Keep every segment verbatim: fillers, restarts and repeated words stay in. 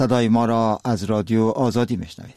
صدای ما را از رادیو آزادی میشنوید.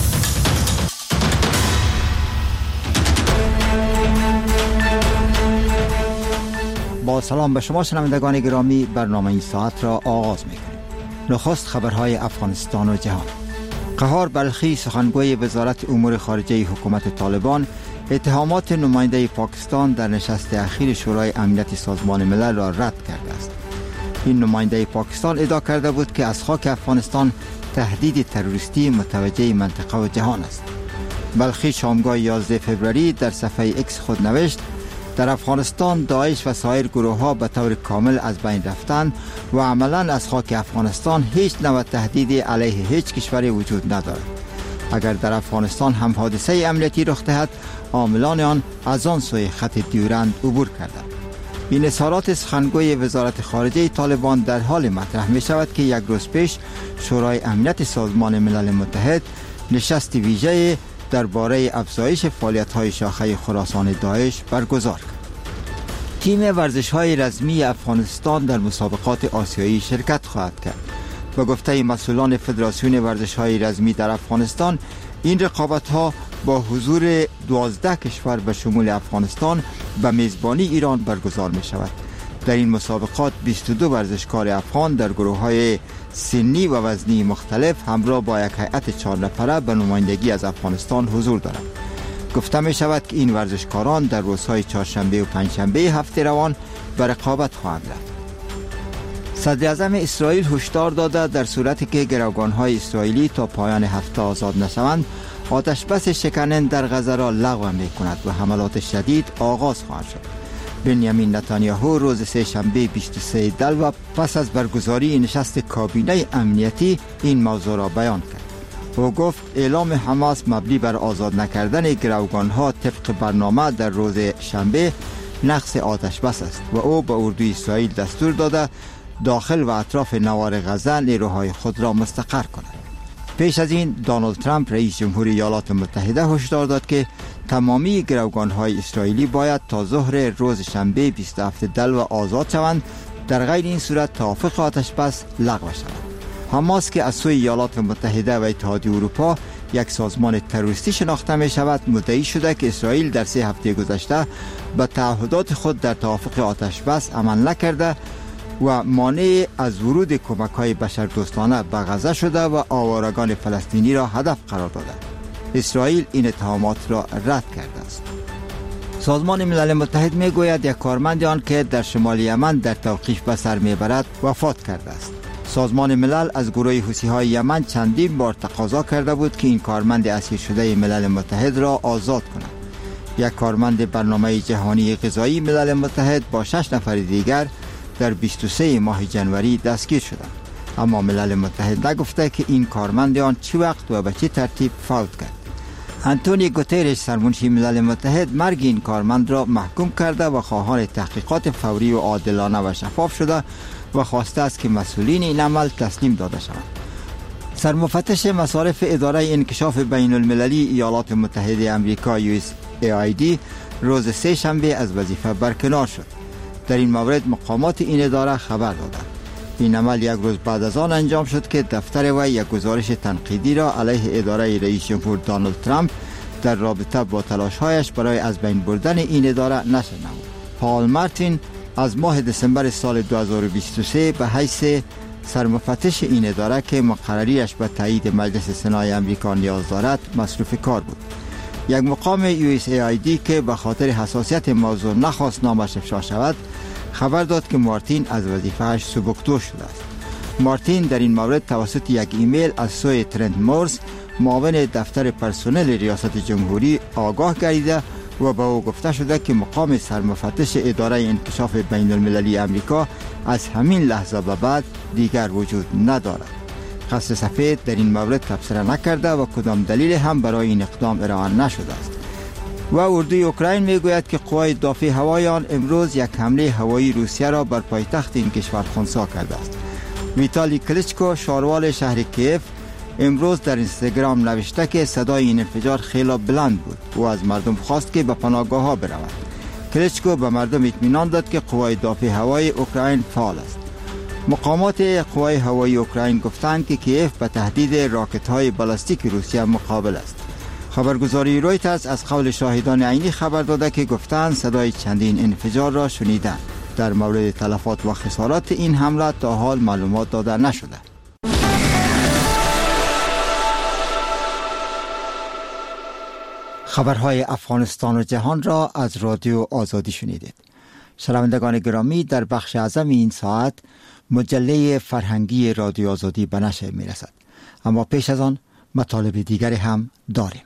با سلام به شما شنوندگان گرامی، برنامه این ساعت را آغاز میکنیم. نخست خبرهای افغانستان و جهان. قهار بلخی سخنگوی وزارت امور خارجه حکومت طالبان اتهامات نماینده پاکستان در نشست اخیر شورای امنیت سازمان ملل را رد کرده است. این نماینده پاکستان ادعا کرده بود که از خاک افغانستان تهدید تروریستی متوجه منطقه و جهان است. بلخی شامگاه یازده فوریه در صفحه اکس خود نوشت: در افغانستان داعش و سایر گروه ها به طور کامل از بین رفتند و عملا از خاک افغانستان هیچ نوع تهدیدی علیه هیچ کشوری وجود ندارد. اگر در افغانستان هم حادثه امنیتی رخ دهد، عاملان آن از آن سوی خط دیورند عبور کردند. این اظهارات سخنگوی وزارت خارجه طالبان در حال مطرح می شود که یک روز پیش شورای امنیت سازمان ملل متحد نشست ویژه درباره افزایش فعالیت‌های شاخه خراسان داعش برگزار کرد. تیم ورزش‌های رزمی افغانستان در مسابقات آسیایی شرکت خواهد کرد. به گفته مسئولان فدراسیون ورزش‌های رزمی در افغانستان، این رقابت‌ها با حضور دوازده کشور به شمول افغانستان به میزبانی ایران برگزار می شود. در این مسابقات بیست و دو ورزشکار افغان در گروه‌های سنی و وزنی مختلف همراه با یک هیئت چهار نفره به نمایندگی از افغانستان حضور دارند. گفته می شود که این ورزشکاران در روزهای چهارشنبه و پنجشنبه هفته روان به رقابت خواهند رفت. صدر اعظم اسرائیل هشدار داده در صورتی که گروگان‌های اسرائیلی تا پایان هفته آزاد نشوند، آتش بس شکننده در غزه را لغو می کند و حملات شدید آغاز خواهد شد. بنیامین نتانیاهو روز سه شنبه بیست و سوم دلو پس از برگزاری نشست کابینه امنیتی این موضوع را بیان کرد. او گفت اعلام حماس مبنی بر آزاد نکردن گروگان‌ها طبق برنامه در روز شنبه نقض آتش بس است و او به اردوی اسرائیل دستور داده داخل و اطراف نوار غزه نیروهای خود را مستقر کند. پیش از این دونالد ترامپ رئیس جمهوری ایالات متحده هشدار داد که تمامی گروگان‌های اسرائیلی باید تا ظهر روز شنبه بیست و هفتم دلو آزاد شوند، در غیر این صورت توافق آتش بس لغو شود. حماس که از سوی ایالات متحده و اتحادیه اروپا یک سازمان تروریستی شناخته می شود، مدعی شده که اسرائیل در سه هفته گذشته به تعهدات خود در توافق آتش بس عمل نکرده و مانع از ورود کمک‌های بشردوستانه به غزه شده و آوارگان فلسطینی را هدف قرار داده. اسرائیل این اتهامات را رد کرده است. سازمان ملل متحد می گوید یک کارمند آن که در شمال یمن در توقیف به سر می برد وفات کرده است. سازمان ملل از گروه حوثی‌های یمن چندین بار تقاضا کرده بود که این کارمند اسیر شده ملل متحد را آزاد کند. یک کارمند برنامه جهانی غذایی ملل متحد با شش نفر دیگر در بیست و سوم ماه جنوری دستگیر شدند، اما ملل متحد نگفته که این کارمند آن چه وقت و به چه ترتیب فوت کرد. آنتونیو گوترش سرمنشی ملل متحد مرگ این کارمند را محکوم کرده و خواهان تحقیقات فوری و عادلانه و شفاف شده و خواسته است که مسئولین این عمل تسلیم داده شوند. سرمفتش مصارف اداره انکشاف بین المللی ایالات متحده آمریکا یو اس ای آی دی روز سه شنبه از وظیفه برکنار شد. در این مورد مقامات این اداره خبر دادند. این عمل یک روز بعد از آن انجام شد که دفتر وی یک گزارش تنقیدی را علیه اداره رئیس جمهور دونالد ترامپ در رابطه با تلاش‌هایش برای از بین بردن این اداره نشر نمود. پال مارتین از ماه دسامبر سال دو هزار و بیست و سه به حیث سرمفتش این اداره که مقرریش به تایید مجلس سنای آمریکا نیاز دارد مصروف کار بود. یک مقام یو اس ای آی دی که به خاطر حساسیت موضوع نخواست نامش افشا شود، خبر داد که مارتین از وظیفه‌اش سبکدوش شده است. مارتین در این مورد توسط یک ایمیل از سوی ترنت مورز، معاون دفتر پرسنل ریاست جمهوری، آگاه گردیده و به او گفته شده که مقام سرمفتش اداره انکشاف بین المللی آمریکا از همین لحظه به بعد دیگر وجود ندارد. قصر سفید در این مورد تبصره نکرده و کدام دلیل هم برای این اقدام ارائه نشده است. و اردوی اوکراین میگوید که قوای دفاع هوایی آن امروز یک حمله هوایی روسیه را بر پایتخت این کشور خنثی کرده است. ویتالی کلیچکو شاروال شهر کیف امروز در اینستاگرام نوشته که صدای این انفجار خیلی بلند بود و از مردم خواست که به پناهگاه ها بروند. کلیچکو به مردم اطمینان داد که قوای دفاع هوایی اوکراین فعال است. مقامات قوای هوایی اوکراین گفتند که کیف به تهدید راکت‌های بالستیک روسیه مقابل است. خبرگزاری رویترز از قول شاهدان عینی خبر داده که گفتند صدای چندین انفجار را شنیدند. در مورد تلفات و خسارات این حمله تا حال معلومات داده نشده. خبرهای افغانستان و جهان را از رادیو آزادی شنیدید. شنوندگان گرامی، در بخش اعظم این ساعت مجله فرهنگی رادیو آزادی به نشر می رسد. اما پیش از آن مطالب دیگری هم داریم.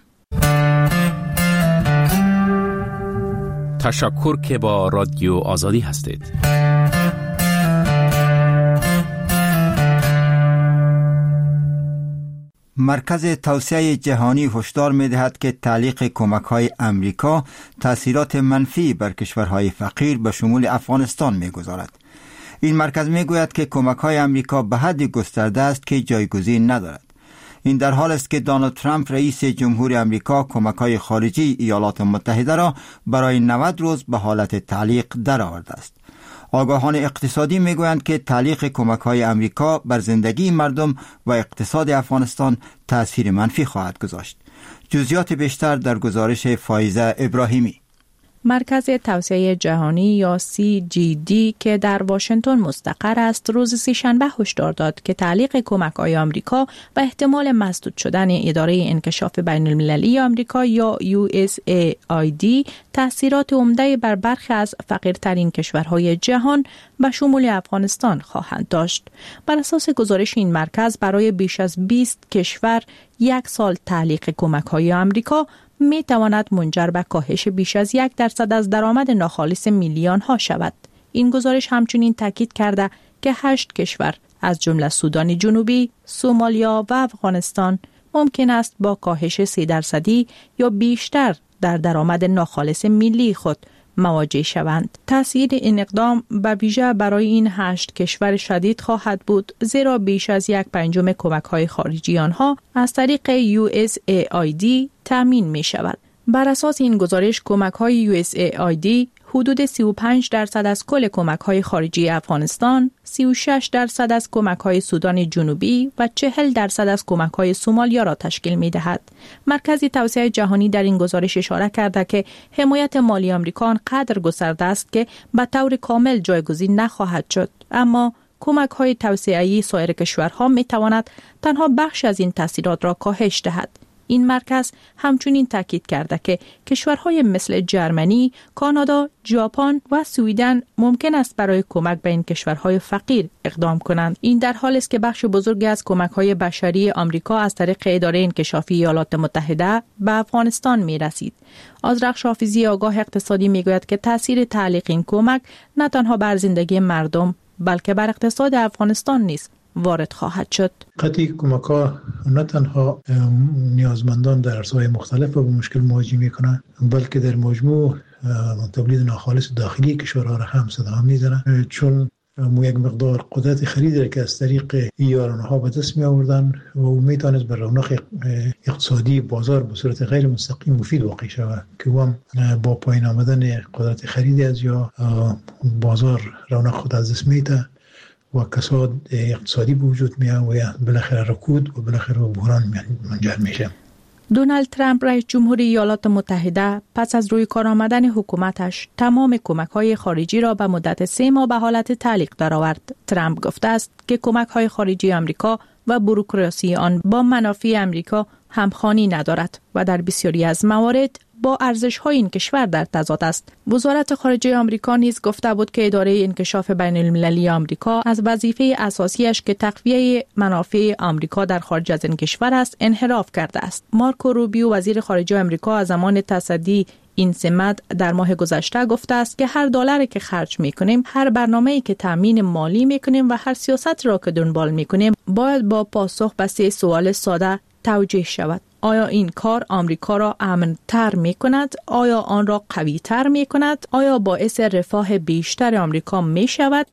تشکر که با رادیو آزادی هستید. مرکز توسعه جهانی هشدار می‌دهد که تعلیق کمک‌های امریکا تأثیرات منفی بر کشورهای فقیر به شمول افغانستان می‌گذارد. این مرکز می‌گوید که کمک‌های امریکا به حدی گسترده است که جایگزین ندارد. این در حال است که دونالد ترامپ رئیس جمهور امریکا کمک‌های خارجی ایالات متحده را برای نود روز به حالت تعلیق درآورده است. آگاهان اقتصادی میگویند که تعلیق کمک‌های امریکا بر زندگی مردم و اقتصاد افغانستان تأثیر منفی خواهد گذاشت. جزئیات بیشتر در گزارش فایزه ابراهیمی. مرکز توسعه جهانی یا سی جی دی که در واشنگتن مستقر است روز سه‌شنبه هشدار داد که تعلیق کمک‌های آمریکا و احتمال مسدود شدن اداره انکشاف بین المللی آمریکا یا یو اس ای آی دی تأثیرات عمده بر برخی از فقیرترین کشورهای جهان به شمول افغانستان خواهند داشت. بر اساس گزارش این مرکز برای بیش از بیست کشور یک سال تعلیق کمک‌های آمریکا می تواند منجر به کاهش بیش از یک درصد از درآمد ناخالص میلیون ها شود. این گزارش همچنین تاکید کرده که هشت کشور از جمله سودان جنوبی، سومالیا و افغانستان ممکن است با کاهش سه درصدی یا بیشتر در درآمد ناخالص ملی خود مواجه شوند. تأثیر این اقدام به ویژه برای این هشت کشور شدید خواهد بود، زیرا بیش از یک پنجم کمک‌های خارجی آنها از طریق یو اس ای آی دی تامین می شود. بر اساس این گزارش کمک‌های یو اس ای آی دی حدود سی و پنج درصد از کل کمک‌های خارجی افغانستان، سی و شش درصد از کمک‌های سودان جنوبی و چهل درصد از کمک‌های سومالیا را تشکیل می‌دهد. مرکز توسعه جهانی در این گزارش اشاره کرده که حمایت مالی آمریکا آنقدر گسترده است که به طور کامل جایگزین نخواهد شد، اما کمک‌های توسعه‌ای سایر کشورها می‌تواند تنها بخش از این تاثیرات را کاهش دهد. این مرکز همچنین تاکید کرده که کشورهای مثل جرمنی، کانادا، ژاپن و سوئدن ممکن است برای کمک به این کشورهای فقیر اقدام کنند. این در حالی است که بخش بزرگی از کمک‌های بشری آمریکا از طریق اداره انکشافی ایالات متحده به افغانستان می‌رسید. آذرخش حافظی آگاه اقتصادی می‌گوید که تأثیر تعلیق این کمک نه تنها بر زندگی مردم بلکه بر اقتصاد افغانستان نیز وارد خواهد شد. قطعی کمک‌ها نه تنها نیازمندان در عرصه‌های مختلف با مشکل مواجه می‌کنند، بلکه در مجموع تولید ناخالص داخلی کشورها را هم صدا می‌زنند، چون یک مقدار قدرت خرید را که از طریق ایران‌ها به دست می‌آوردند و می‌توانست بر رونق اقتصادی بازار به صورت غیر مستقیم مفید واقع شود که هم با پایین آمدن قدرت خرید از یا بازار رونق خود از دست می‌دهد و کساد اقتصادی به وجود میاد و بالاخره رکود و بالاخره بحران منجر میشه. دونالد ترامپ رئیس جمهور ایالات متحده پس از روی کار آمدن حکومتش تمام کمک‌های خارجی را به مدت سه ماه به حالت تعلیق درآورد. ترامپ گفته است که کمک‌های خارجی آمریکا و بوروکراسی آن با منافع آمریکا همخوانی ندارد و در بسیاری از موارد با ارزش‌های این کشور در تضاد است. وزارت خارجه آمریکا نیز گفته بود که اداره انکشاف بین المللی آمریکا از وظیفه اساسیش که تقویه منافع آمریکا در خارج از این کشور است انحراف کرده است. مارکو روبیو وزیر خارجه آمریکا از زمان تصدی این سمت در ماه گذشته گفته است که هر دلاری که خرج می‌کنیم، هر برنامه‌ای که تامین مالی می‌کنیم و هر سیاست را که دنبال می‌کنیم باید با پاسخ به سه سوال ساده توجیه شود. آیا این کار آمریکا را امن‌تر می‌کند؟ آیا آن را قوی‌تر می‌کند؟ آیا باعث رفاه بیشتر آمریکا می‌شود؟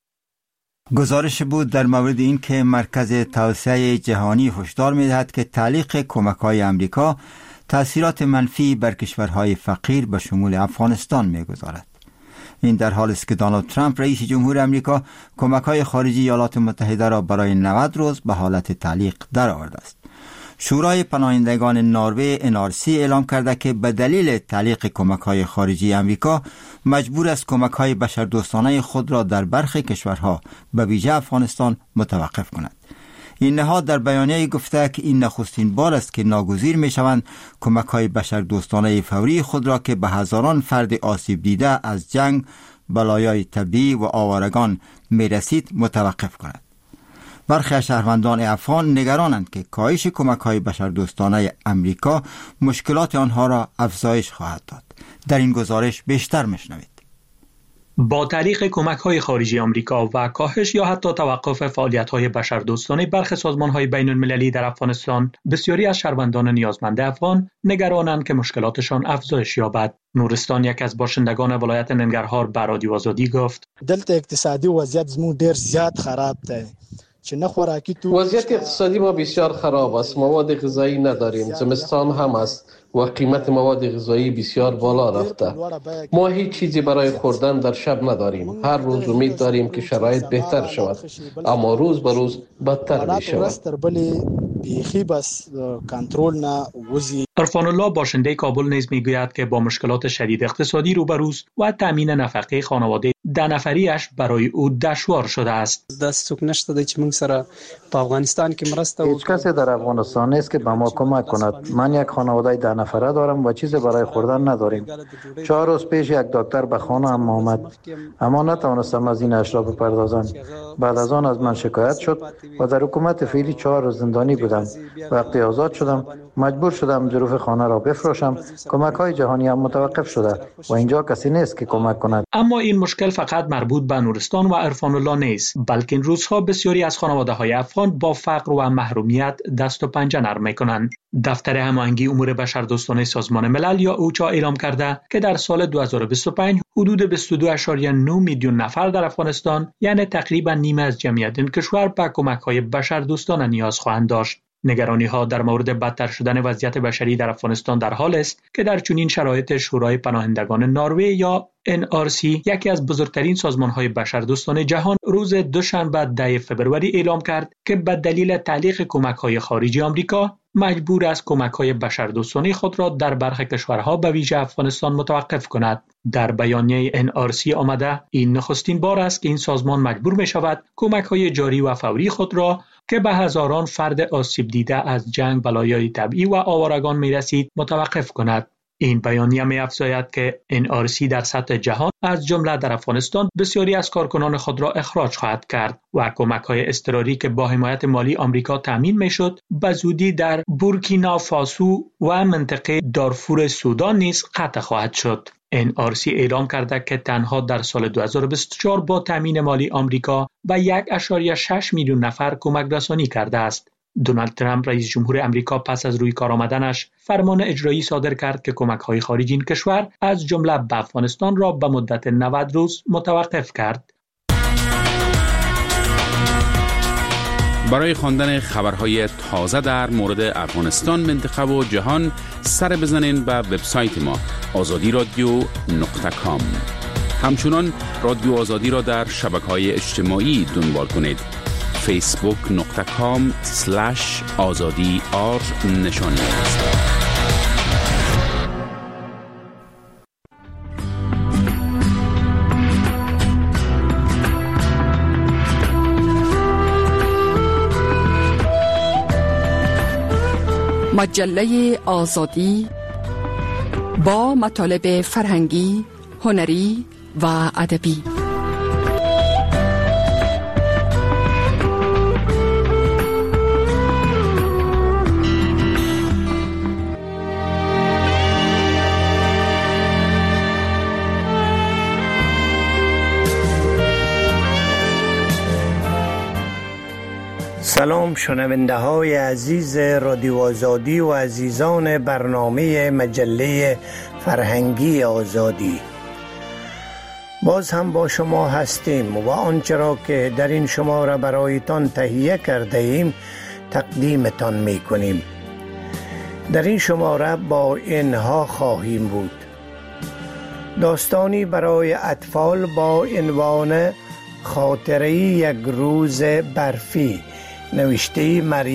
گزارش بود در مورد این که مرکز توسعه جهانی هشدار می‌دهد که تعلیق کمک‌های آمریکا تأثیرات منفی بر کشورهای فقیر به شمول افغانستان می‌گذارد. این در حالی است که دونالد ترامپ رئیس جمهور امریکا کمک‌های خارجی ایالات متحده را برای نود روز به حالت تعلیق درآورده است. شورای پناهندگان نروژ ان آر سی اعلام کرده که به دلیل تعلیق کمک‌های خارجی امریکا مجبور است کمک‌های بشردوستانه خود را در برخی کشورها به ویژه افغانستان متوقف کند. این نهاد در بیانیه گفته که این نخستین بار است که ناگزیر می‌شوند کمک‌های بشردوستانه فوری خود را که به هزاران فرد آسیب دیده از جنگ، بلایای طبیعی و آوارگان می‌رسید متوقف کند. برخی از شهروندان افغان نگرانند که کاهش کمک‌های بشردوستانه امریکا مشکلات آنها را افزایش خواهد داد. در این گزارش بیشتر می‌شنوید. با تعلیق کمک‌های خارجی آمریکا و کاهش یا حتی توقف فعالیت‌های بشردوستانه برخی سازمان‌های بین‌المللی در افغانستان، بسیاری از شهروندان نیازمند افغان نگرانند که مشکلاتشان افزایش یابد. نورستان، یک از باشندگان ولایت ننگرهار، به رادیو آزادی گفت: دلته اقتصادي وضعیت زموږ ډیر زیات خراب دی. وضعیت اقتصادی ما بسیار خراب است. مواد غذایی نداریم. زمستان هم است و قیمت مواد غذایی بسیار بالا رفته. ما هیچ چیزی برای خوردن در شب نداریم. هر روز امید داریم که شرایط بهتر شود، اما روز به روز بدتر می شود. عرفان الله باشنده کابل نیز میگوید که با مشکلات شدید اقتصادی روبروست و تامین نفقه خانواده ده نفریش برای او دشوار شده است. دست څوک نشته چې موږ سره په افغانستان کې مرسته وکړي. هیچ کسی در افغانستان نیست که به ما کمک کند. من یک خانواده ده نفره دارم و چیزی برای خوردن نداریم. چهار روز پیش یک دکتر به خانه هم آمد، اما نتوانستم از این اشرا بپردازم. بعد از آن از من شکایت شد و در حکومت فعلی چهار روز زندانی بودم. وقتی آزاد شدم مجبور شدم ظروف خانه را بفروشم. کمک‌های جهانی هم متوقف شده و اینجا کسی نیست که کمک کند. اما این مشکل فقط مربوط به نورستان و عرفان الله نیست، بلکه این روزها بسیاری از خانواده‌های افغان با فقر و محرومیت دست و پنجه نرم می‌کنند. دفتر هماهنگی امور بشردوستانه سازمان ملل یا اوچا اعلام کرده که در سال دو هزار و بیست و پنج حدود بیست و دو ممیز نه میلیون نفر در افغانستان، یعنی تقریبا نیمه از جمعیت این کشور، به کمک‌های بشردوستانه نیاز خواهند داشت. نگرانی‌ها در مورد بدتر شدن وضعیت بشری در افغانستان در حال است که در چنین شرایط شورای پناهندگان نروژ یا ان آر سی، یکی از بزرگترین سازمان‌های بشردوستانه جهان، روز دوشنبه ده فوریه اعلام کرد که به دلیل تعلیق کمک‌های خارجی آمریکا مجبور است کمک‌های بشردوستانه خود را در برخی کشورها به ویژه افغانستان متوقف کند. در بیانیه ان آر سی آمده این نخستین بار است که این سازمان مجبور می‌شود کمک‌های جاری و فوری خود را که به هزاران فرد آسیب دیده از جنگ، بلایای طبیعی و آوارگان می‌رسید متوقف کند. این بیانیه می‌افزاید که ان آر سی در سطح جهان از جمله در افغانستان بسیاری از کارکنان خود را اخراج خواهد کرد و کمک‌های اضطراری که با حمایت مالی آمریکا تامین می‌شد به زودی در بورکینافاسو و منطقه دارفور سودان نیز قطع خواهد شد. ان آر سی اعلام کرده که تنها در سال دو هزار و بیست و چهار با تامین مالی آمریکا به یک ممیز شش میلیون نفر کمک رسانی کرده است. دونالد ترامپ رئیس جمهور امریکا پس از روی کار آمدنش فرمان اجرایی صادر کرد که کمک‌های خارجی این کشور از جمله به افغانستان را به مدت نود روز متوقف کرد. برای خواندن خبرهای تازه در مورد افغانستان، منطقه و جهان سر بزنین به وبسایت ما آزادی رادیو نقطه کام. همچنان رادیو آزادی را در شبکه‌های اجتماعی دنبال کنید. فیسبوک نقطه کام سلش آزادی آر نشانی است. مجله آزادی با مطالب فرهنگی، هنری و ادبی. سلام شنونده های عزیز رادیو آزادی و عزیزان برنامه مجله فرهنگی آزادی، باز هم با شما هستیم و آنچه را که در این شماره برایتان تهیه کرده ایم تقدیمتان می کنیم. در این شماره با اینها خواهیم بود: داستانی برای اطفال با عنوان خاطره یک روز برفی، نوشته مریم